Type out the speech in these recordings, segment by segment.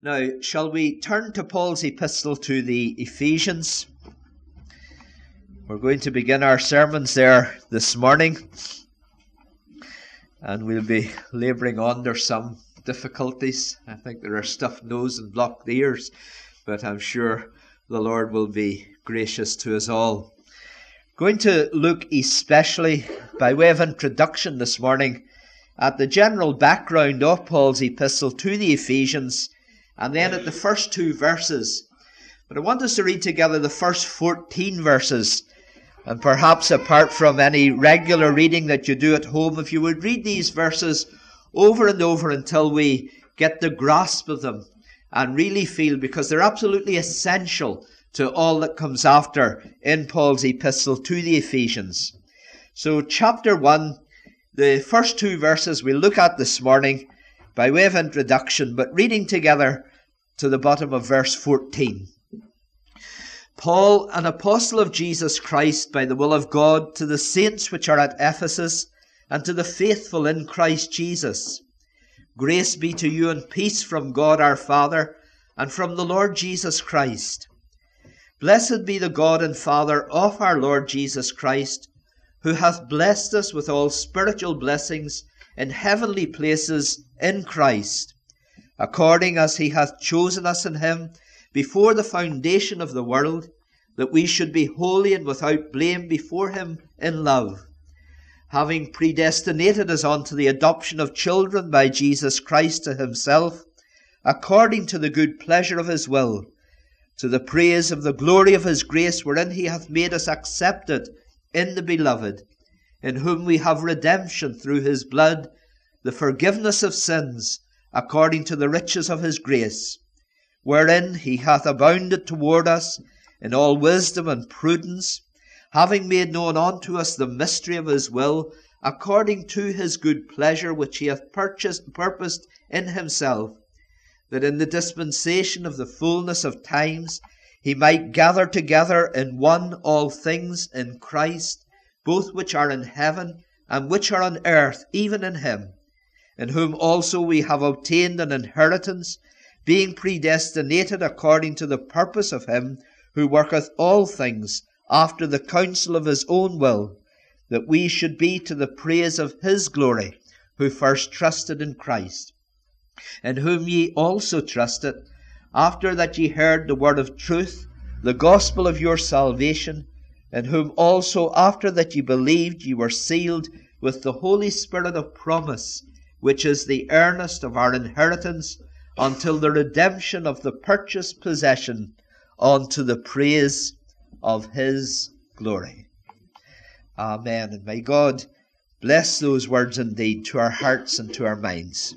Now, shall we turn to Paul's epistle to the Ephesians? We're going to begin our sermons there this morning, and we'll be labouring under some difficulties. I think there are stuffed nose and blocked ears, but I'm sure the Lord will be gracious to us all. Going to look especially, by way of introduction this morning, at the general background of Paul's epistle to the Ephesians, and then at the first two verses. But I want us to read together the first 14 verses. And perhaps apart from any regular reading that you do at home, if you would read these verses over and over until we get the grasp of them and really feel, because they're absolutely essential to all that comes after in Paul's epistle to the Ephesians. So chapter 1, the first two verses we'll look at this morning by way of introduction, but reading together to the bottom of verse 14. Paul, an apostle of Jesus Christ by the will of God, to the saints which are at Ephesus, and to the faithful in Christ Jesus. Grace be to you and peace from God our Father, and from the Lord Jesus Christ. Blessed be the God and Father of our Lord Jesus Christ, who hath blessed us with all spiritual blessings in heavenly places in Christ, according as he hath chosen us in him before the foundation of the world, that we should be holy and without blame before him in love, having predestinated us unto the adoption of children by Jesus Christ to himself, according to the good pleasure of his will, to the praise of the glory of his grace, wherein he hath made us accepted in the beloved, in whom we have redemption through his blood, the forgiveness of sins, according to the riches of his grace, wherein he hath abounded toward us in all wisdom and prudence, having made known unto us the mystery of his will, according to his good pleasure, which he hath purposed in himself, that in the dispensation of the fullness of times he might gather together in one all things in Christ, both which are in heaven and which are on earth, even in him, in whom also we have obtained an inheritance, being predestinated according to the purpose of him who worketh all things after the counsel of his own will, that we should be to the praise of his glory, who first trusted in Christ, in whom ye also trusted, after that ye heard the word of truth, the gospel of your salvation, in whom also after that ye believed ye were sealed with the Holy Spirit of promise, which is the earnest of our inheritance, until the redemption of the purchased possession, unto the praise of his glory. Amen. And may God bless those words indeed to our hearts and to our minds.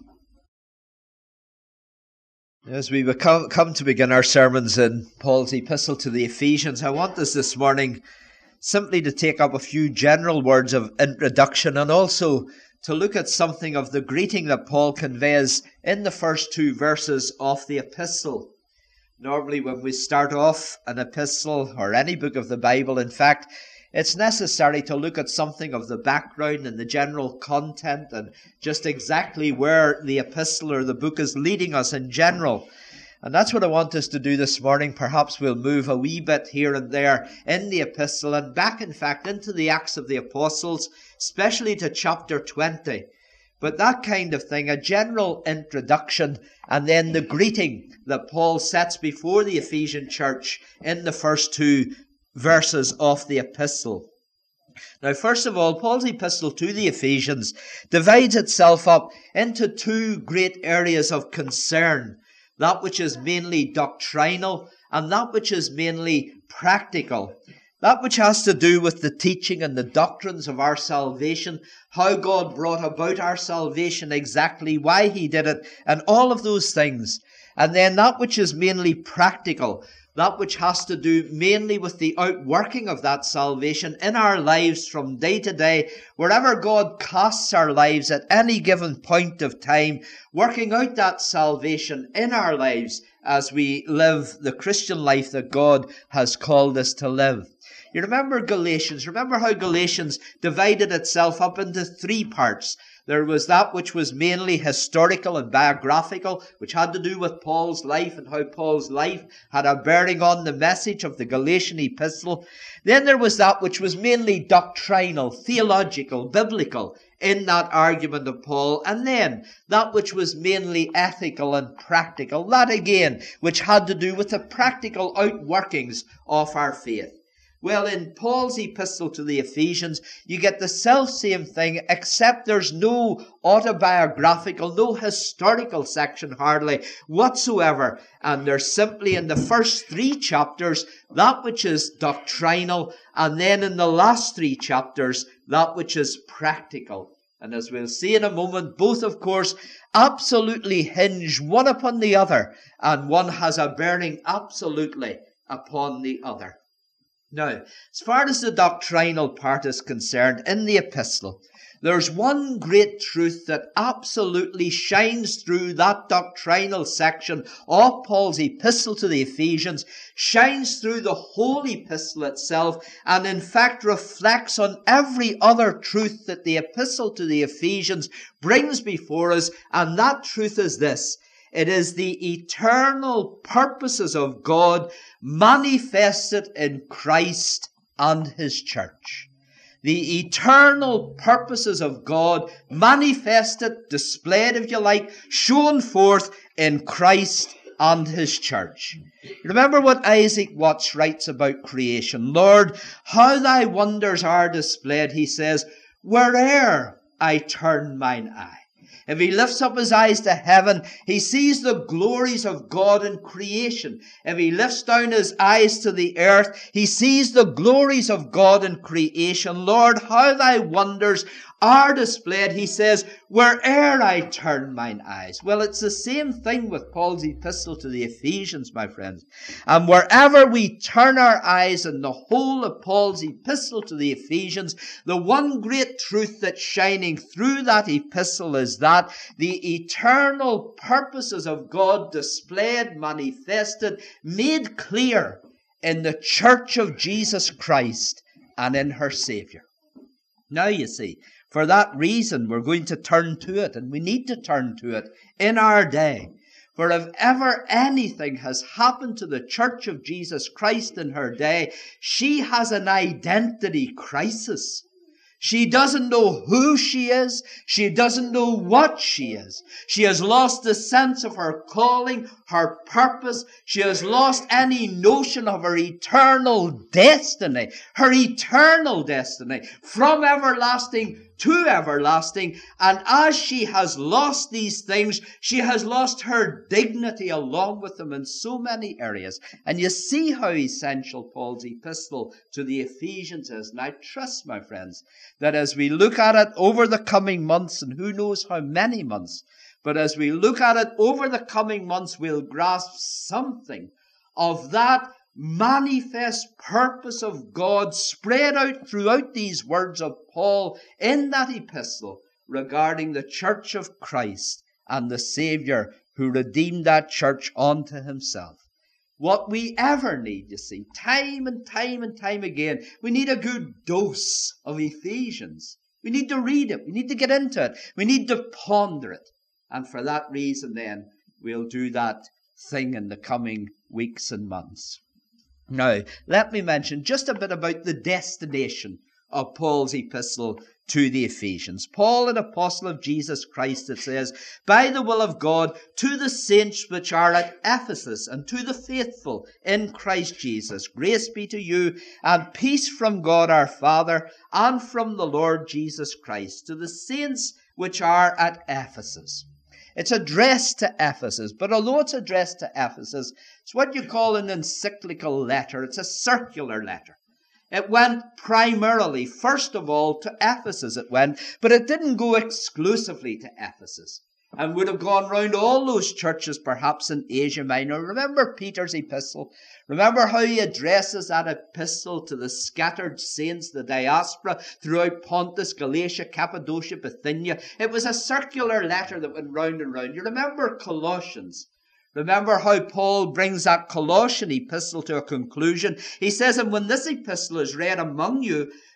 As we come to begin our sermons in Paul's epistle to the Ephesians, I want us this morning simply to take up a few general words of introduction and also to look at something of the greeting that Paul conveys in the first two verses of the epistle. Normally when we start off an epistle or any book of the Bible, in fact, it's necessary to look at something of the background and the general content and just exactly where the epistle or the book is leading us in general. And that's what I want us to do this morning. Perhaps we'll move a wee bit here and there in the epistle and back, in fact, into the Acts of the Apostles, especially to chapter 20. But that kind of thing, a general introduction, and then the greeting that Paul sets before the Ephesian church in the first two verses of the epistle. Now, first of all, Paul's epistle to the Ephesians divides itself up into two great areas of concern. That which is mainly doctrinal and that which is mainly practical. That which has to do with the teaching and the doctrines of our salvation, how God brought about our salvation, exactly why he did it, and all of those things. And then that which is mainly practical, that which has to do mainly with the outworking of that salvation in our lives from day to day, wherever God casts our lives at any given point of time, working out that salvation in our lives as we live the Christian life that God has called us to live. You remember Galatians. Remember how Galatians divided itself up into three parts. There was that which was mainly historical and biographical, which had to do with Paul's life and how Paul's life had a bearing on the message of the Galatian epistle. Then there was that which was mainly doctrinal, theological, biblical in that argument of Paul. And then that which was mainly ethical and practical, that again, which had to do with the practical outworkings of our faith. Well, in Paul's epistle to the Ephesians, you get the self-same thing, except there's no autobiographical, no historical section hardly whatsoever. And there's simply in the first 3 chapters, that which is doctrinal, and then in the last 3 chapters, that which is practical. And as we'll see in a moment, both, of course, absolutely hinge one upon the other, and one has a bearing absolutely upon the other. Now, as far as the doctrinal part is concerned in the epistle, there's one great truth that absolutely shines through that doctrinal section of Paul's epistle to the Ephesians, shines through the whole epistle itself, and in fact reflects on every other truth that the epistle to the Ephesians brings before us, and that truth is this. It is the eternal purposes of God manifested in Christ and His church. The eternal purposes of God manifested, displayed if you like, shown forth in Christ and His church. Remember what Isaac Watts writes about creation. Lord, how thy wonders are displayed, he says, where'er I turn mine eye. If he lifts up his eyes to heaven, he sees the glories of God in creation. If he lifts down his eyes to the earth, he sees the glories of God in creation. Lord, how thy wonders are displayed, he says, where'er I turn mine eyes. Well, it's the same thing with Paul's epistle to the Ephesians, my friends. And wherever we turn our eyes in the whole of Paul's epistle to the Ephesians, the one great truth that's shining through that epistle is that the eternal purposes of God displayed, manifested, made clear in the church of Jesus Christ and in her Savior. Now you see, for that reason we're going to turn to it, and we need to turn to it in our day. For if ever anything has happened to the church of Jesus Christ in her day, she has an identity crisis. She doesn't know who she is. She doesn't know what she is. She has lost the sense of her calling, her purpose. She has lost any notion of her eternal destiny. Her eternal destiny from everlasting to everlasting. And as she has lost these things, she has lost her dignity along with them in so many areas. And you see how essential Paul's epistle to the Ephesians is. And I trust, my friends, that as we look at it over the coming months, and who knows how many months, but as we look at it over the coming months, we'll grasp something of that manifest purpose of God spread out throughout these words of Paul in that epistle regarding the church of Christ and the Savior who redeemed that church unto himself. What we ever need, you see, time and time and time again, we need a good dose of Ephesians. We need to read it. We need to get into it. We need to ponder it. And for that reason, then, we'll do that thing in the coming weeks and months. Now, let me mention just a bit about the destination of Paul's epistle to the Ephesians. Paul, an apostle of Jesus Christ, it says, by the will of God, to the saints which are at Ephesus, and to the faithful in Christ Jesus, grace be to you, and peace from God our Father, and from the Lord Jesus Christ, to the saints which are at Ephesus. It's addressed to Ephesus, but although it's addressed to Ephesus, it's what you call an encyclical letter. It's a circular letter. It went primarily, first of all, to Ephesus it went, but it didn't go exclusively to Ephesus, and would have gone round all those churches perhaps in Asia Minor. Remember Peter's epistle? Remember how he addresses that epistle to the scattered saints, the diaspora, throughout Pontus, Galatia, Cappadocia, Bithynia? It was a circular letter that went round and round. You remember Colossians? Remember how Paul brings that Colossian epistle to a conclusion? He says, and when this epistle is read among you,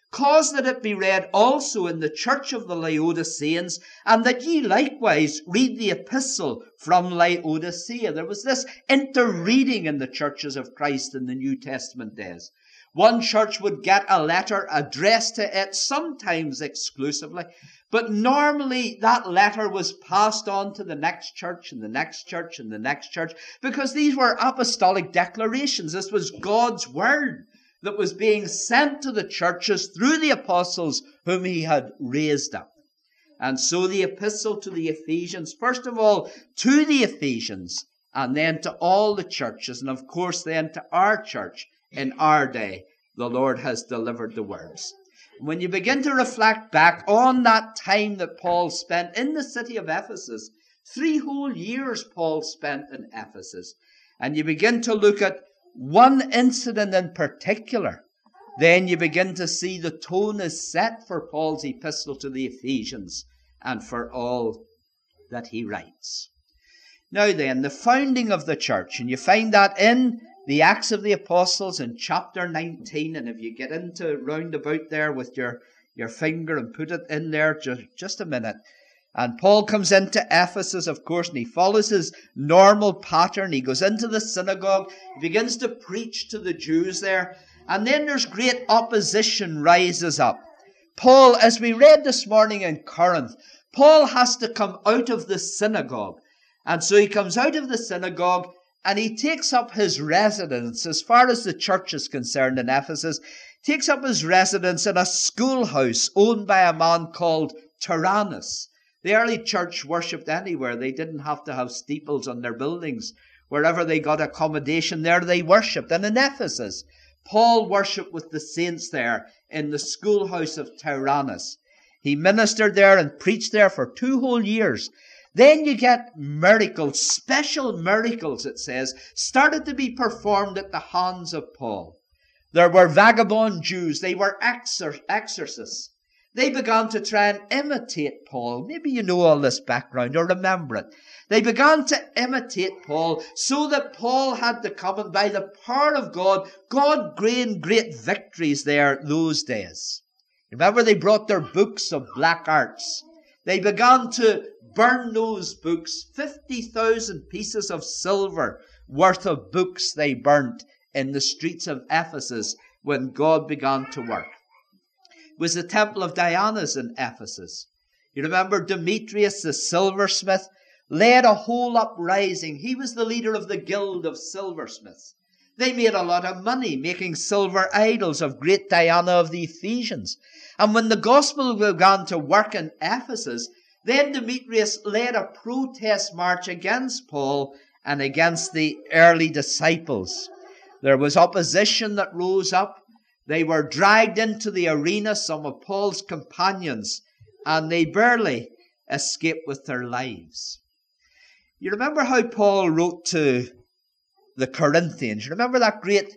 cause that it be read also in the church of the Laodiceans, and that ye likewise read the epistle from Laodicea. There was this interreading in the churches of Christ in the New Testament days. One church would get a letter addressed to it, sometimes exclusively, but normally that letter was passed on to the next church and the next church and the next church, because these were apostolic declarations. This was God's word that was being sent to the churches through the apostles whom he had raised up. And so the epistle to the Ephesians, first of all to the Ephesians, and then to all the churches, and of course then to our church in our day, the Lord has delivered the words. When you begin to reflect back on that time that Paul spent in the city of Ephesus, 3 whole years Paul spent in Ephesus, and you begin to look at one incident in particular, then you begin to see the tone is set for Paul's epistle to the Ephesians and for all that he writes. Now then, the founding of the church, and you find that in the Acts of the Apostles in chapter 19, and if you get into roundabout there with your finger and put it in there just a minute. And Paul comes into Ephesus, of course, and he follows his normal pattern. He goes into the synagogue, he begins to preach to the Jews there, and then there's great opposition rises up. Paul, as we read this morning in Corinth, Paul has to come out of the synagogue. And so he comes out of the synagogue, and he takes up his residence, as far as the church is concerned in Ephesus, takes up his residence in a schoolhouse owned by a man called Tyrannus. The early church worshipped anywhere. They didn't have to have steeples on their buildings. Wherever they got accommodation, there they worshipped. And in Ephesus, Paul worshipped with the saints there in the schoolhouse of Tyrannus. He ministered there and preached there for 2 whole years. Then you get miracles, special miracles, it says, started to be performed at the hands of Paul. There were vagabond Jews. They were exorcists. They began to try and imitate Paul. Maybe you know all this background or remember it. They began to imitate Paul so that Paul had to come, and by the power of God, God gained great victories there those days. Remember, they brought their books of black arts. They began to burn those books. 50,000 pieces of silver worth of books they burnt in the streets of Ephesus when God began to work. It was the temple of Diana's in Ephesus. You remember Demetrius, the silversmith, led a whole uprising. He was the leader of the guild of silversmiths. They made a lot of money making silver idols of great Diana of the Ephesians. And when the gospel began to work in Ephesus, then Demetrius led a protest march against Paul and against the early disciples. There was opposition that rose up. They were dragged into the arena, some of Paul's companions, and they barely escaped with their lives. You remember how Paul wrote to the Corinthians? You remember that great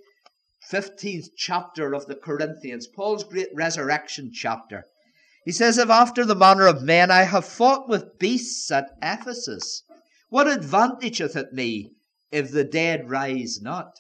15th chapter of the Corinthians, Paul's great resurrection chapter. He says, "If after the manner of men I have fought with beasts at Ephesus, what advantageth it me if the dead rise not?"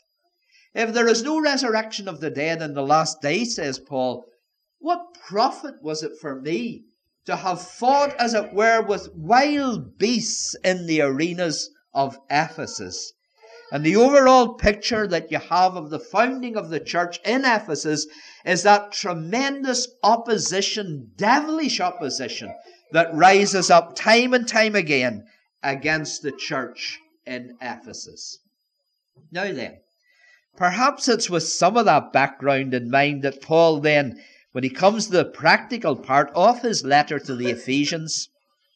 If there is no resurrection of the dead in the last day, says Paul, what profit was it for me to have fought, as it were, with wild beasts in the arenas of Ephesus? And the overall picture that you have of the founding of the church in Ephesus is that tremendous opposition, devilish opposition, that rises up time and time again against the church in Ephesus. Now then, perhaps it's with some of that background in mind that Paul then, when he comes to the practical part of his letter to the Ephesians,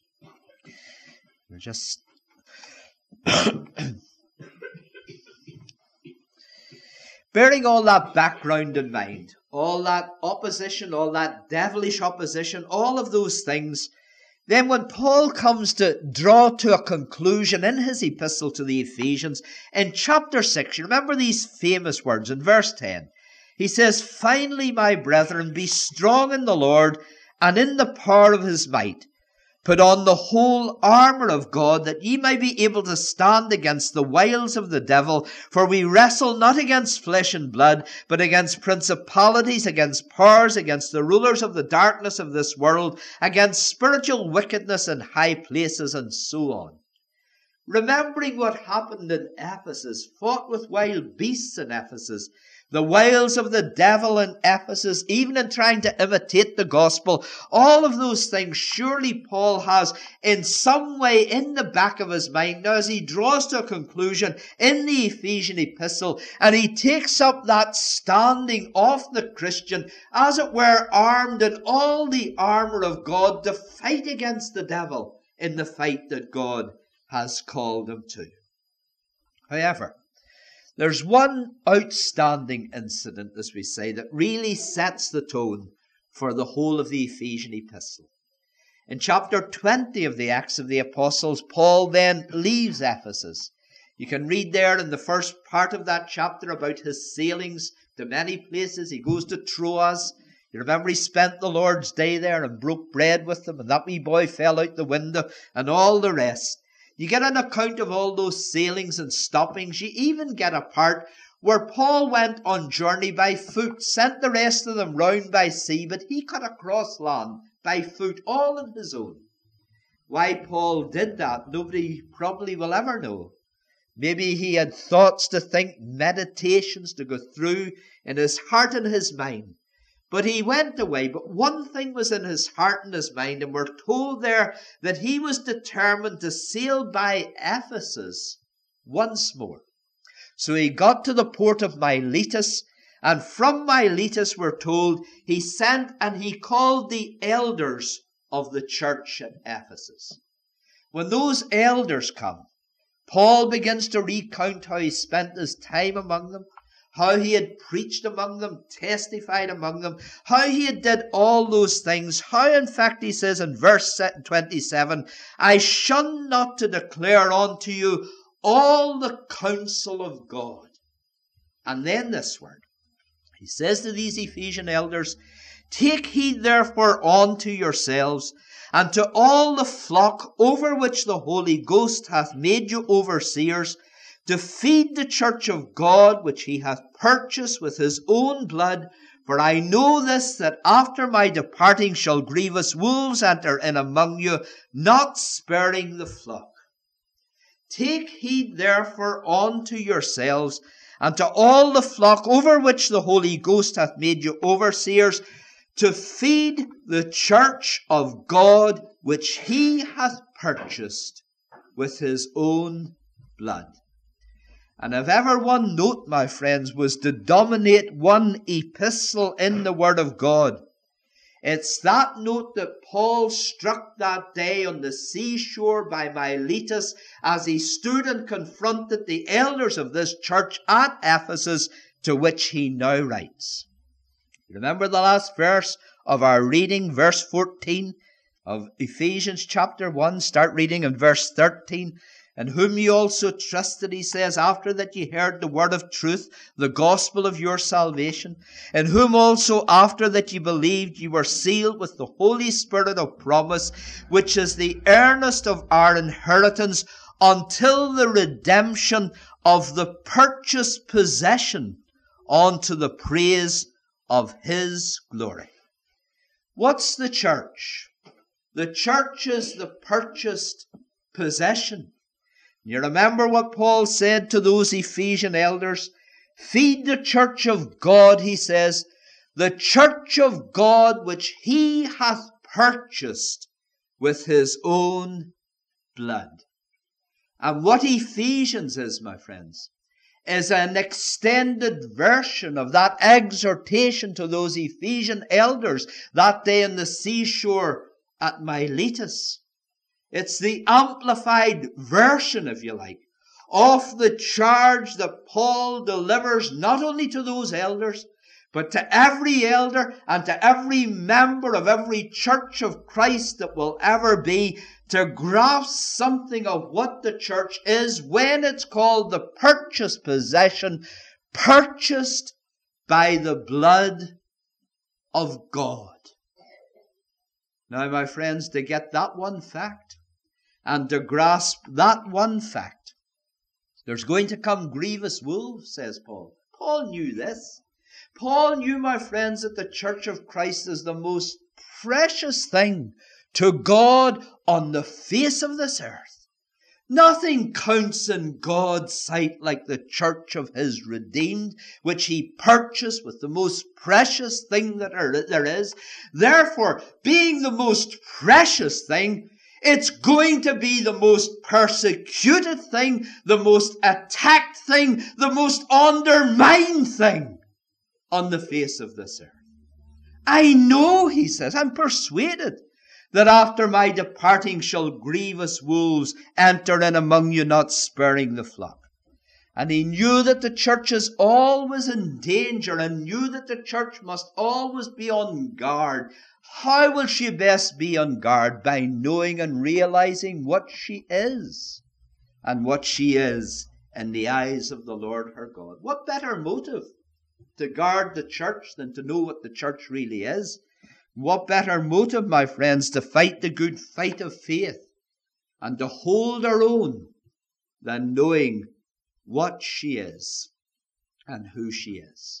bearing all that background in mind, all that opposition, all that devilish opposition, all of those things, then when Paul comes to draw to a conclusion in his epistle to the Ephesians, in chapter 6, you remember these famous words in verse 10. He says, "Finally, my brethren, be strong in the Lord and in the power of his might. Put on the whole armour of God, that ye may be able to stand against the wiles of the devil. For we wrestle not against flesh and blood, but against principalities, against powers, against the rulers of the darkness of this world, against spiritual wickedness in high places, and so on. Remembering what happened in Ephesus, fought with wild beasts in Ephesus, the wiles of the devil in Ephesus, even in trying to imitate the gospel, all of those things surely Paul has in some way in the back of his mind now as he draws to a conclusion in the Ephesian epistle, and he takes up that standing of the Christian, as it were, armed in all the armour of God to fight against the devil in the fight that God has called him to. However, there's one outstanding incident, as we say, that really sets the tone for the whole of the Ephesian epistle. In chapter 20 of the Acts of the Apostles, Paul then leaves Ephesus. You can read there in the first part of that chapter about his sailings to many places. He goes to Troas. You remember he spent the Lord's Day there and broke bread with them, and that wee boy fell out the window, and all the rest. You get an account of all those sailings and stoppings. You even get a part where Paul went on journey by foot, sent the rest of them round by sea, but he cut across land by foot, all on his own. Why Paul did that, nobody probably will ever know. Maybe he had thoughts to think, meditations to go through in his heart and his mind. But he went away. But one thing was in his heart and his mind, and we're told there that he was determined to sail by Ephesus once more. So he got to the port of Miletus, and from Miletus, we're told, he sent and he called the elders of the church at Ephesus. When those elders come, Paul begins to recount how he spent his time among them, how he had preached among them, testified among them, how he had did all those things, how in fact he says in verse 27, I shun not to declare unto you all the counsel of God. And then this word, he says to these Ephesian elders, take heed therefore unto yourselves, and to all the flock over which the Holy Ghost hath made you overseers, to feed the church of God, which he hath purchased with his own blood. For I know this, that after my departing shall grievous wolves enter in among you, not sparing the flock. Take heed therefore unto yourselves, and to all the flock over which the Holy Ghost hath made you overseers, to feed the church of God, which he hath purchased with his own blood. And if ever one note, my friends, was to dominate one epistle in the Word of God, it's that note that Paul struck that day on the seashore by Miletus as he stood and confronted the elders of this church at Ephesus, to which he now writes. Remember the last verse of our reading, verse 14 of Ephesians chapter 1. Start reading in verse 13. In whom ye also trusted, he says, after that ye heard the word of truth, the gospel of your salvation, in whom also after that ye believed, ye were sealed with the Holy Spirit of promise, which is the earnest of our inheritance, until the redemption of the purchased possession, unto the praise of his glory. What's the church? The church is the purchased possession. You remember what Paul said to those Ephesian elders? Feed the church of God, he says, the church of God which he hath purchased with his own blood. And what Ephesians is, my friends, is an extended version of that exhortation to those Ephesian elders that day on the seashore at Miletus. It's the amplified version, if you like, of the charge that Paul delivers not only to those elders, but to every elder and to every member of every church of Christ that will ever be, to grasp something of what the church is when it's called the purchased possession, purchased by the blood of God. Now, my friends, to get that one fact and to grasp that one fact, there's going to come grievous wolves, says Paul. Paul knew this. Paul knew, my friends, that the church of Christ is the most precious thing to God on the face of this earth. Nothing counts in God's sight like the church of his redeemed, which he purchased with the most precious thing that there is. Therefore, being the most precious thing, it's going to be the most persecuted thing, the most attacked thing, the most undermined thing on the face of this earth. I know, he says, I'm persuaded that after my departing shall grievous wolves enter in among you, not sparing the flock. And he knew that the church is always in danger, and knew that the church must always be on guard. How will she best be on guard? By knowing and realizing what she is, and what she is in the eyes of the Lord her God. What better motive to guard the church than to know what the church really is? What better motive, my friends, to fight the good fight of faith and to hold our own than knowing what she is and who she is?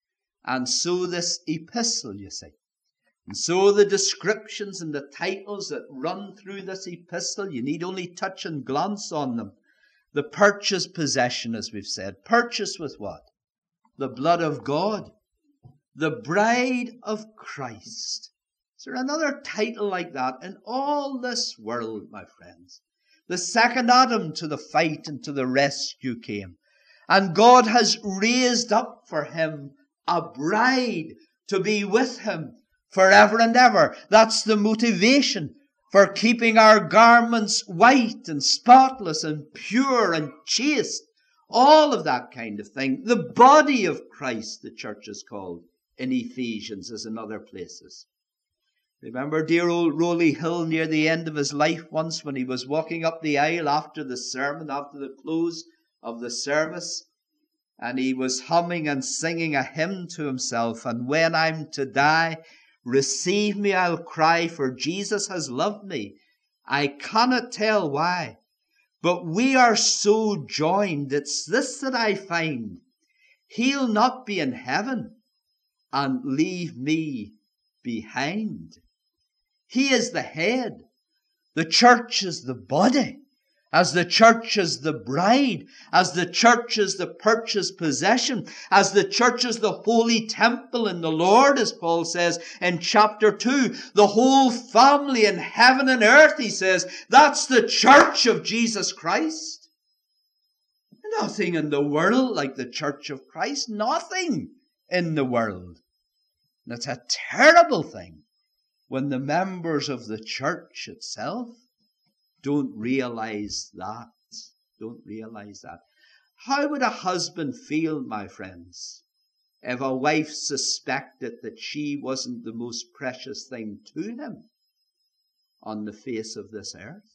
And so this epistle, you see, and so the descriptions and the titles that run through this epistle, you need only touch and glance on them. The purchased possession, as we've said. Purchased with what? The blood of God. The bride of Christ. Is there another title like that in all this world, my friends? The second Adam to the fight and to the rescue came. And God has raised up for him a bride to be with him forever and ever. That's the motivation for keeping our garments white and spotless and pure and chaste. All of that kind of thing. The body of Christ, the church is called in Ephesians as in other places. Remember dear old Rowley Hill near the end of his life once when he was walking up the aisle after the sermon, after the close of the service, and he was humming and singing a hymn to himself. And when I'm to die, receive me, I'll cry, for Jesus has loved me. I cannot tell why, but we are so joined. It's this that I find. He'll not be in heaven and leave me behind. He is the head. The church is the body. As the church is the bride, as the church is the purchased possession, as the church is the holy temple in the Lord, as Paul says in chapter 2, the whole family in heaven and earth, he says, that's the church of Jesus Christ. Nothing in the world like the church of Christ. Nothing in the world. And it's a terrible thing when the members of the church itself don't realize that. Don't realize that. How would a husband feel, my friends, if a wife suspected that she wasn't the most precious thing to him on the face of this earth?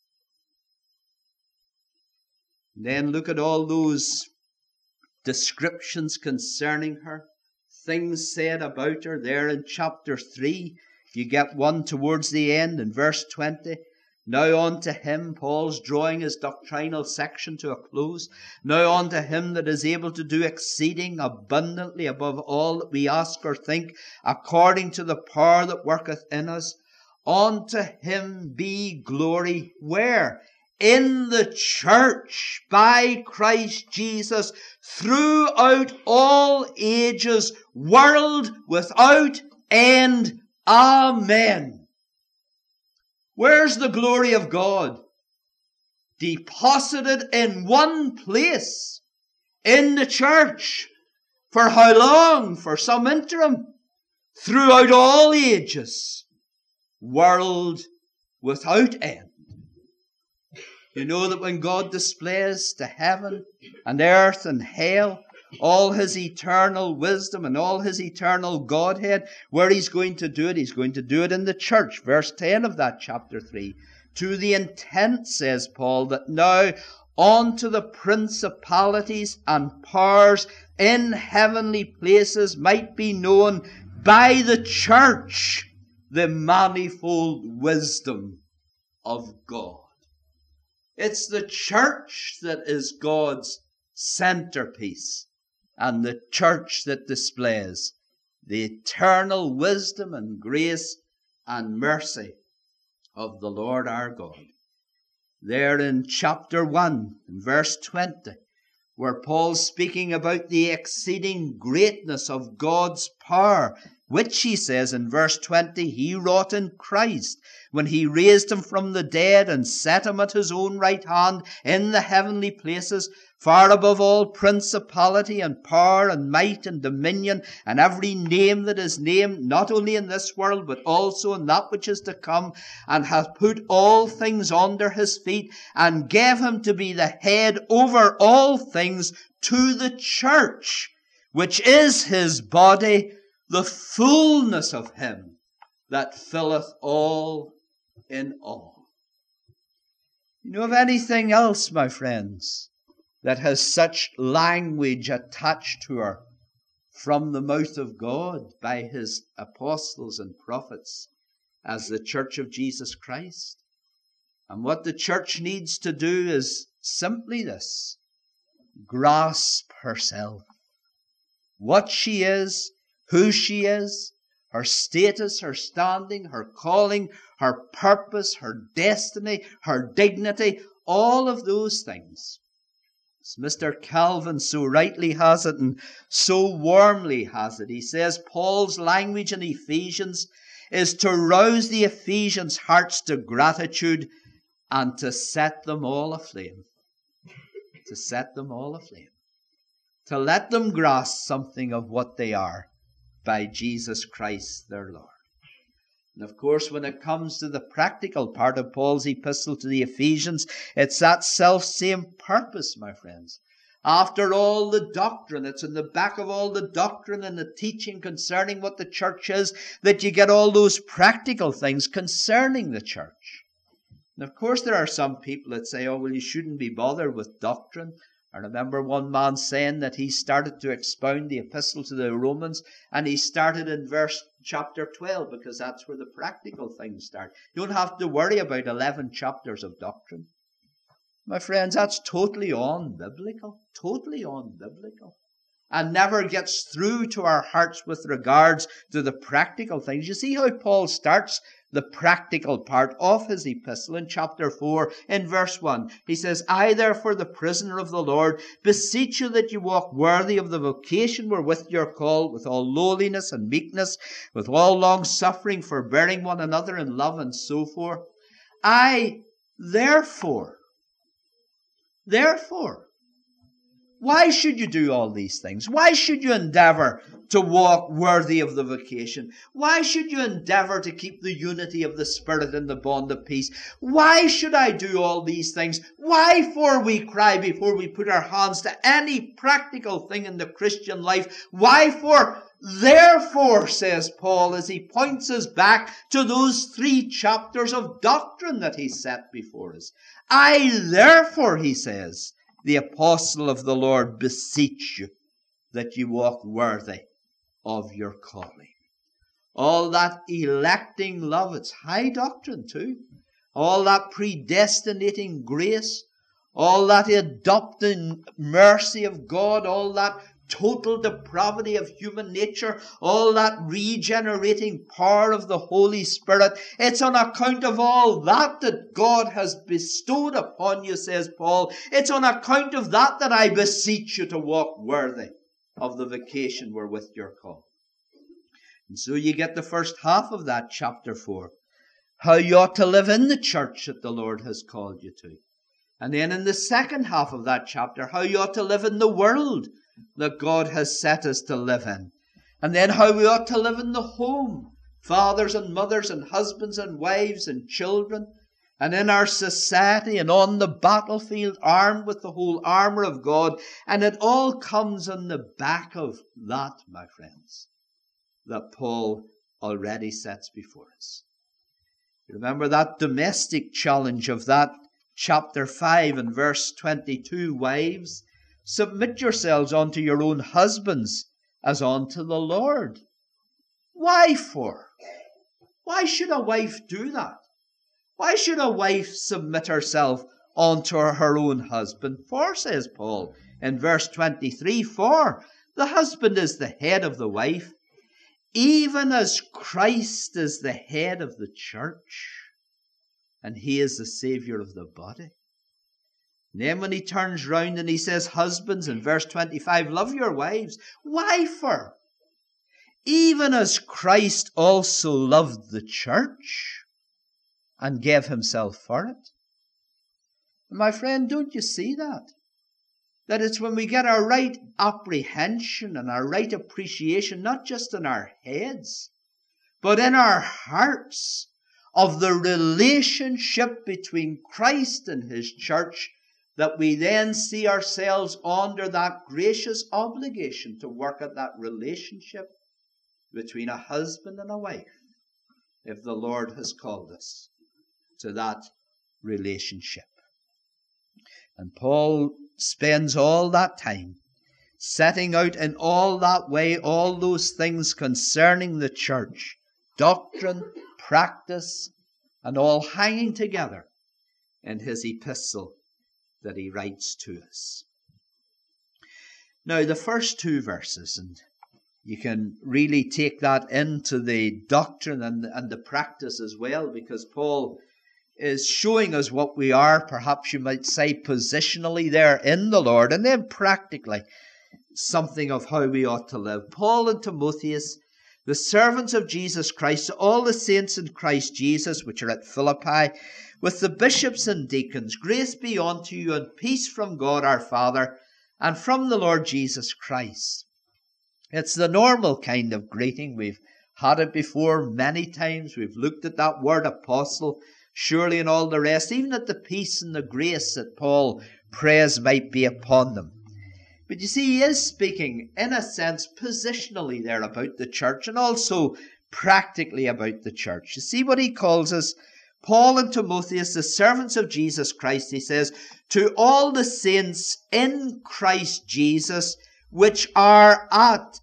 And then look at all those descriptions concerning her, things said about her there in chapter 3. You get one towards the end in verse 20. Now unto him, Paul's drawing his doctrinal section to a close. Now unto him that is able to do exceeding abundantly above all that we ask or think, according to the power that worketh in us. Unto him be glory. Where? In the church, by Christ Jesus, throughout all ages, world without end. Amen. Where's the glory of God? Deposited in one place, in the church. For how long? For some interim. Throughout all ages. World without end. You know that when God displays to heaven and earth and hell all his eternal wisdom and all his eternal Godhead, where he's going to do it? He's going to do it in the church. Verse 10 of that chapter 3. To the intent, says Paul, that now unto the principalities and powers in heavenly places might be known by the church the manifold wisdom of God. It's the church that is God's centerpiece, and the church that displays the eternal wisdom and grace and mercy of the Lord our God. There in chapter 1, verse 20, where Paul's speaking about the exceeding greatness of God's power, which he says in verse 20, he wrought in Christ, when he raised him from the dead and set him at his own right hand in the heavenly places, far above all principality and power and might and dominion and every name that is named, not only in this world, but also in that which is to come, and hath put all things under his feet, and gave him to be the head over all things to the church, which is his body, the fullness of him that filleth all in all. You know of anything else, my friends, that has such language attached to her from the mouth of God by his apostles and prophets as the church of Jesus Christ? And what the church needs to do is simply this: grasp herself, what she is, who she is, her status, her standing, her calling, her purpose, her destiny, her dignity, all of those things. As Mr. Calvin so rightly has it and so warmly has it, he says Paul's language in Ephesians is to rouse the Ephesians' hearts to gratitude and to set them all aflame. To set them all aflame. To let them grasp something of what they are by Jesus Christ their Lord. And of course, when it comes to the practical part of Paul's epistle to the Ephesians, it's that self-same purpose, my friends. After all the doctrine, it's in the back of all the doctrine and the teaching concerning what the church is, that you get all those practical things concerning the church. And of course, there are some people that say, oh, well, you shouldn't be bothered with doctrine. I remember one man saying that he started to expound the epistle to the Romans, and he started in chapter 12, because that's where the practical things start. You don't have to worry about 11 chapters of doctrine. My friends, that's totally unbiblical. Totally unbiblical. And never gets through to our hearts with regards to the practical things. You see how Paul starts the practical part of his epistle in chapter 4 in verse 1. He says, I therefore, the prisoner of the Lord, beseech you that you walk worthy of the vocation wherewith you are called, with all lowliness and meekness, with all long suffering, forbearing one another in love, and so forth. I therefore, why should you do all these things? Why should you endeavor to walk worthy of the vocation? Why should you endeavor to keep the unity of the Spirit in the bond of peace? Why should I do all these things? Why for we cry before we put our hands to any practical thing in the Christian life? Why for? Therefore, says Paul, as he points us back to those 3 chapters of doctrine that he set before us. I therefore, he says, the apostle of the Lord, beseech you that you walk worthy of your calling. All that electing love, it's high doctrine too. All that predestinating grace, all that adopting mercy of God, all that total depravity of human nature, all that regenerating power of the Holy Spirit. It's on account of all that that God has bestowed upon you, says Paul. It's on account of that that I beseech you to walk worthy of the vocation wherewith you're called. And so you get the first half of that chapter 4. How you ought to live in the church that the Lord has called you to. And then in the second half of that chapter, how you ought to live in the world that God has set us to live in. And then how we ought to live in the home, fathers and mothers and husbands and wives and children, and in our society and on the battlefield, armed with the whole armour of God. And it all comes on the back of that, my friends, that Paul already sets before us. You remember that domestic challenge of that chapter 5 and verse 22, wives, submit yourselves unto your own husbands as unto the Lord. Why for? Why should a wife do that? Why should a wife submit herself unto her own husband? For, says Paul in verse 23, for the husband is the head of the wife, even as Christ is the head of the church, and he is the Saviour of the body. And then when he turns round and he says, husbands, in verse 25, love your wives. Why for? Even as Christ also loved the church and gave himself for it. My friend, don't you see that? That it's when we get our right apprehension and our right appreciation, not just in our heads, but in our hearts, of the relationship between Christ and his church, that we then see ourselves under that gracious obligation to work at that relationship between a husband and a wife, if the Lord has called us to that relationship. And Paul spends all that time setting out in all that way all those things concerning the church, doctrine, practice, and all hanging together in his epistle that he writes to us. Now, the first two verses, and you can really take that into the doctrine and the practice as well, because Paul is showing us what we are, perhaps you might say, positionally there in the Lord, and then practically something of how we ought to live. Paul and Timotheus, the servants of Jesus Christ, all the saints in Christ Jesus which are at Philippi, with the bishops and deacons, grace be unto you and peace from God our Father and from the Lord Jesus Christ. It's the normal kind of greeting. We've had it before many times. We've looked at that word apostle, surely, and all the rest, even at the peace and the grace that Paul prays might be upon them. But you see, he is speaking, in a sense, positionally there about the church, and also practically about the church. You see what he calls us? Paul and Timotheus, the servants of Jesus Christ, he says, to all the saints in Christ Jesus, which are at,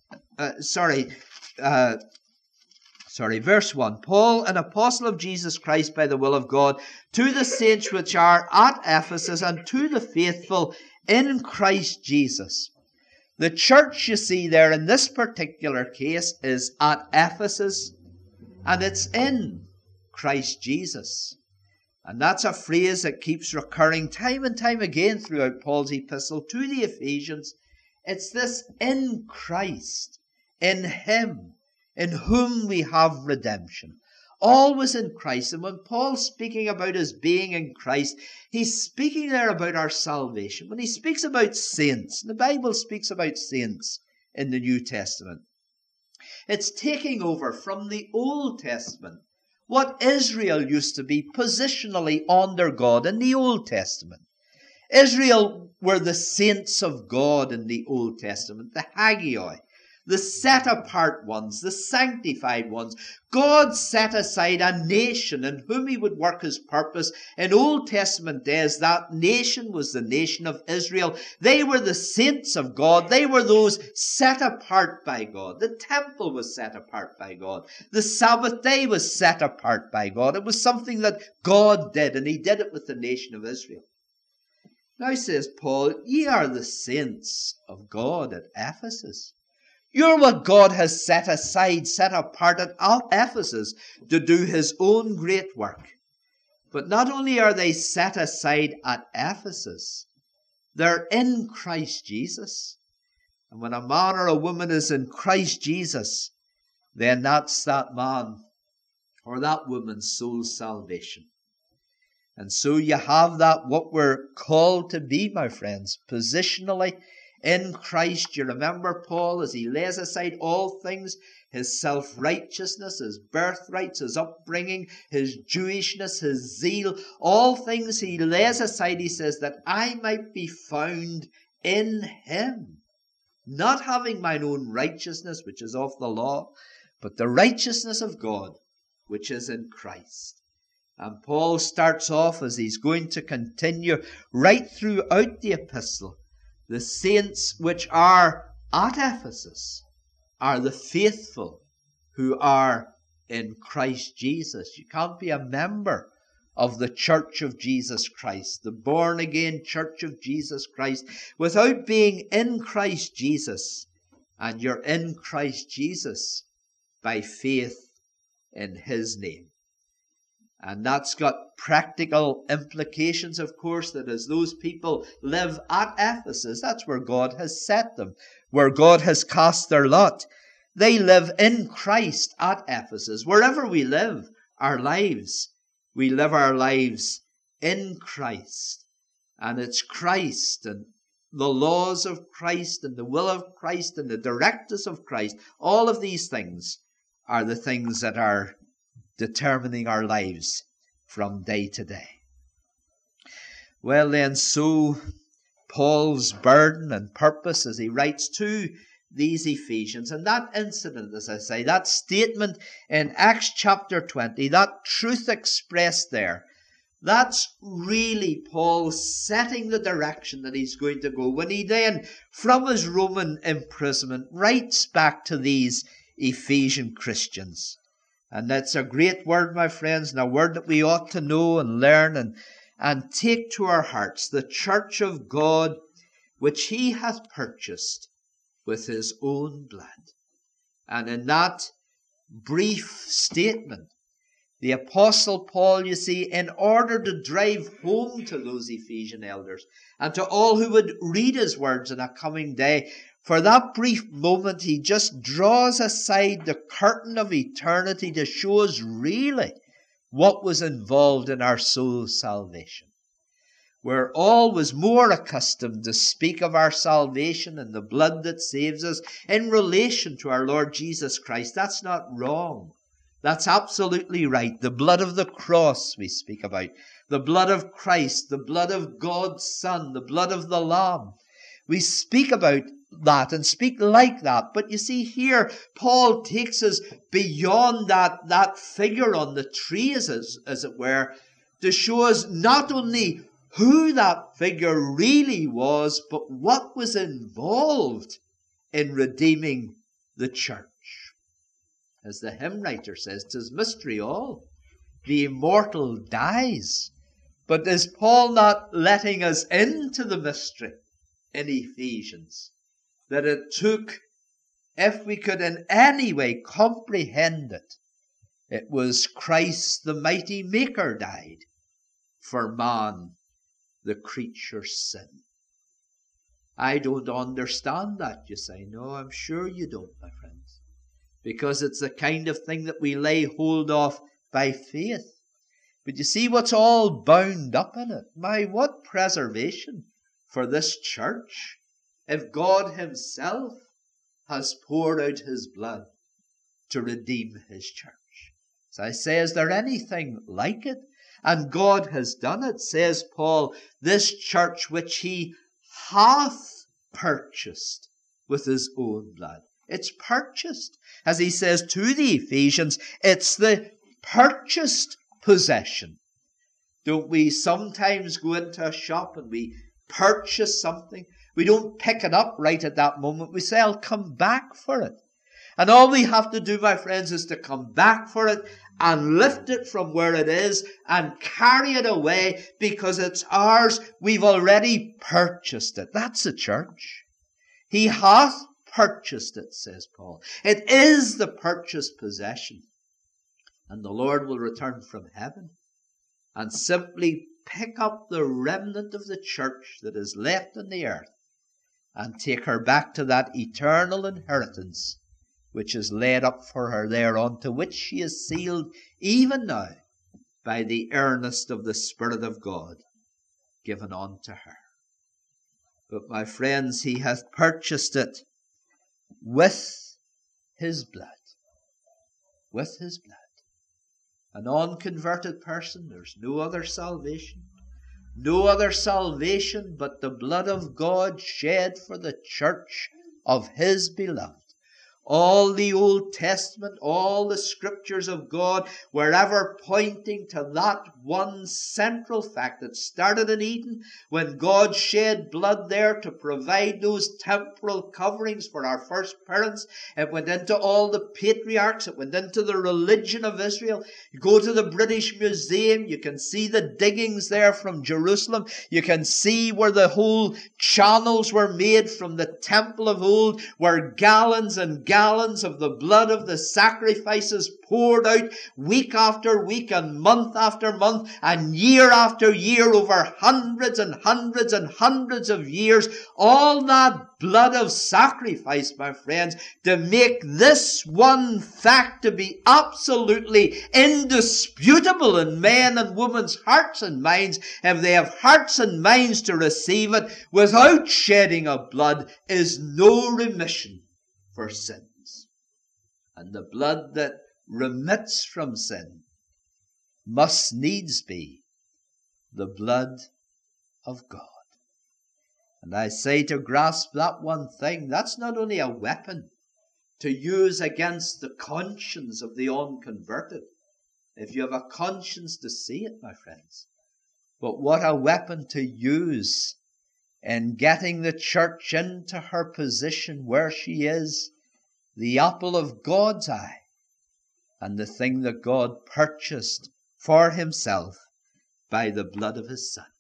verse 1. Paul, an apostle of Jesus Christ by the will of God, to the saints which are at Ephesus, and to the faithful in Christ Jesus. The church, you see there in this particular case, is at Ephesus, and it's in Christ Jesus. And that's a phrase that keeps recurring time and time again throughout Paul's epistle to the Ephesians. It's this in Christ, in him, in whom we have redemption. Always in Christ. And when Paul's speaking about his being in Christ, he's speaking there about our salvation. When he speaks about saints, the Bible speaks about saints in the New Testament, it's taking over from the Old Testament what Israel used to be positionally under God in the Old Testament. Israel were the saints of God in the Old Testament, the Haggai, the set-apart ones, the sanctified ones. God set aside a nation in whom he would work his purpose. In Old Testament days, that nation was the nation of Israel. They were the saints of God. They were those set apart by God. The temple was set apart by God. The Sabbath day was set apart by God. It was something that God did, and he did it with the nation of Israel. Now, says Paul, ye are the saints of God at Ephesus. You're what God has set aside, set apart at Ephesus to do his own great work. But not only are they set aside at Ephesus, they're in Christ Jesus. And when a man or a woman is in Christ Jesus, then that's that man or that woman's soul's salvation. And so you have that, what we're called to be, my friends, positionally in Christ. You remember Paul, as he lays aside all things, his self-righteousness, his birthrights, his upbringing, his Jewishness, his zeal, all things he lays aside. He says, that I might be found in him, not having mine own righteousness, which is of the law, but the righteousness of God, which is in Christ. And Paul starts off, as he's going to continue right throughout the epistle, the saints which are at Ephesus are the faithful who are in Christ Jesus. You can't be a member of the Church of Jesus Christ, the born-again Church of Jesus Christ, without being in Christ Jesus. And you're in Christ Jesus by faith in his name. And that's got practical implications, of course, that as those people live at Ephesus, that's where God has set them, where God has cast their lot. They live in Christ at Ephesus. Wherever we live our lives, we live our lives in Christ. And it's Christ and the laws of Christ and the will of Christ and the directives of Christ. All of these things are the things that are determining our lives from day to day. Well then, so Paul's burden and purpose as he writes to these Ephesians, and that incident, as I say, that statement in Acts chapter 20, that truth expressed there, that's really Paul setting the direction that he's going to go when he then, from his Roman imprisonment, writes back to these Ephesian Christians. And that's a great word, my friends, and a word that we ought to know and learn and take to our hearts. The church of God, which he hath purchased with his own blood. And in that brief statement, the Apostle Paul, you see, in order to drive home to those Ephesian elders and to all who would read his words in a coming day, for that brief moment, he just draws aside the curtain of eternity to show us really what was involved in our soul's salvation. We're always more accustomed to speak of our salvation and the blood that saves us in relation to our Lord Jesus Christ. That's not wrong. That's absolutely right. The blood of the cross we speak about. The blood of Christ, the blood of God's Son, the blood of the Lamb. We speak about that and speak like that. But you see here, Paul takes us beyond that figure on the tree, as it were, to show us not only who that figure really was, but what was involved in redeeming the church. As the hymn writer says, 'tis mystery all. The immortal dies. But is Paul not letting us into the mystery in Ephesians? That it took, if we could in any way comprehend it, it was Christ the mighty Maker died for man, the creature's sin. I don't understand that, you say. No, I'm sure you don't, my friends. Because it's the kind of thing that we lay hold of by faith. But you see what's all bound up in it. My, what preservation for this church, if God himself has poured out his blood to redeem his church. As I say, is there anything like it? And God has done it, says Paul, this church which he hath purchased with his own blood. It's purchased. As he says to the Ephesians, it's the purchased possession. Don't we sometimes go into a shop and we purchase something? We don't pick it up right at that moment. We say, I'll come back for it. And all we have to do, my friends, is to come back for it and lift it from where it is and carry it away because it's ours. We've already purchased it. That's the church. He hath purchased it, says Paul. It is the purchased possession. And the Lord will return from heaven and simply pick up the remnant of the church that is left on the earth and take her back to that eternal inheritance which is laid up for her there, unto which she is sealed even now by the earnest of the Spirit of God given unto her. But my friends, he hath purchased it with his blood. With his blood. An unconverted person, there's no other salvation. No other salvation but the blood of God shed for the church of his beloved. All the Old Testament, all the scriptures of God were ever pointing to that one central fact that started in Eden when God shed blood there to provide those temporal coverings for our first parents. It went into all the patriarchs. It went into the religion of Israel. You go to the British Museum, you can see the diggings there from Jerusalem. You can see where the whole channels were made from the temple of old, where gallons and gallons of the blood of the sacrifices poured out week after week and month after month and year after year over hundreds and hundreds and hundreds of years. All that blood of sacrifice, my friends, to make this one fact to be absolutely indisputable in men and women's hearts and minds, if they have hearts and minds to receive it, without shedding of blood is no remission for sins. And the blood that remits from sin must needs be the blood of God. And I say, to grasp that one thing, that's not only a weapon to use against the conscience of the unconverted, if you have a conscience to see it, my friends, but what a weapon to use in getting the church into her position where she is the apple of God's eye, and the thing that God purchased for himself by the blood of his Son.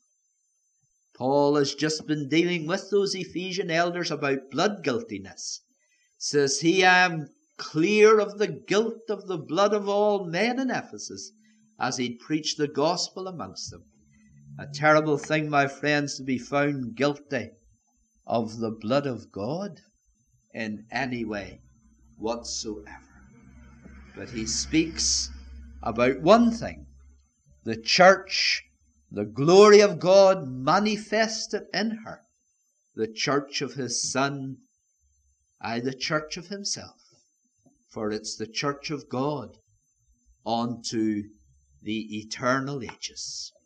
Paul has just been dealing with those Ephesian elders about blood guiltiness. Says he, I am clear of the guilt of the blood of all men in Ephesus, as he preached the gospel amongst them. A terrible thing, my friends, to be found guilty of the blood of God in any way whatsoever. But he speaks about one thing: the church, the glory of God manifested in her, the church of his Son, the church of himself. For it's the church of God unto the eternal ages.